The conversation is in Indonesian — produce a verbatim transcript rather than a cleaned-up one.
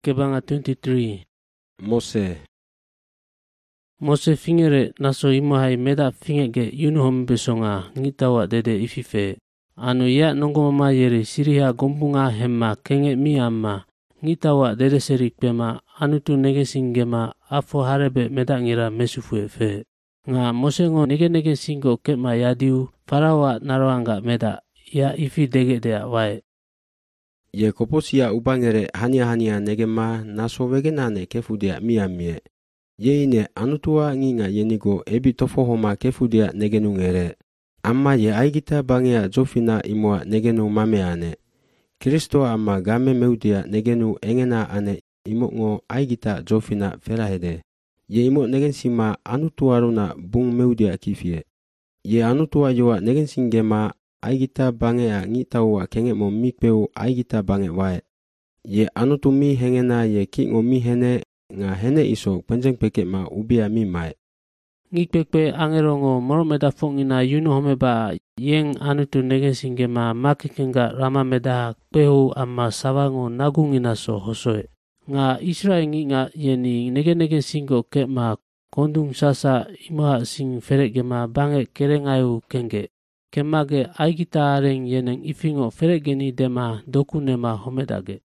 Kebanga twenty-three. Mose. Mose fingere naso imohai meda fingege yunuhom besonga ngitawa dede ifife. Anu ya nongomama yeri siriha gompunga hemma kenge mi amma. Ngitawa dede serik pema anutu negesingema afo harebe meda ngira mesufue fe. Nga Mose ngo nege nege singo kema yadiu farawa naroanga meda ya ifi dege dea wae. Ye koposia ubangere hania hania negema naso wegenane kefudia miamie. Ye ine anutua nginga yenigo ebi tofohoma kefudia negenungere. Amma ye aigita bangea zofina imoa negenu mameane. Kristo amma game meudia negenu engena ane imongo aigita zofina ferahede. Ye imo negensima anutuaruna bung meudia kifie. Ye anutua yoa negensingema aigita bangea ngitawa kengemo mikpeu aigita bange wae. Ye anutu mi hengena ye kingo mi hene nga hene iso penjeng peke ma ubia mi mae. Ngikpekpe angerongo moromeda fongina yunuhomeba yeng anutu negensingema makikenga ramameda kpehu amma sawango nagungina so hosoe. Nga Israel nginga yeni nege nege singo kema kondung sasa imoha sing feregema bange kerengayu kenge. Kemage aigita areng yeneng ifingo feregeni dema dokunema homedage.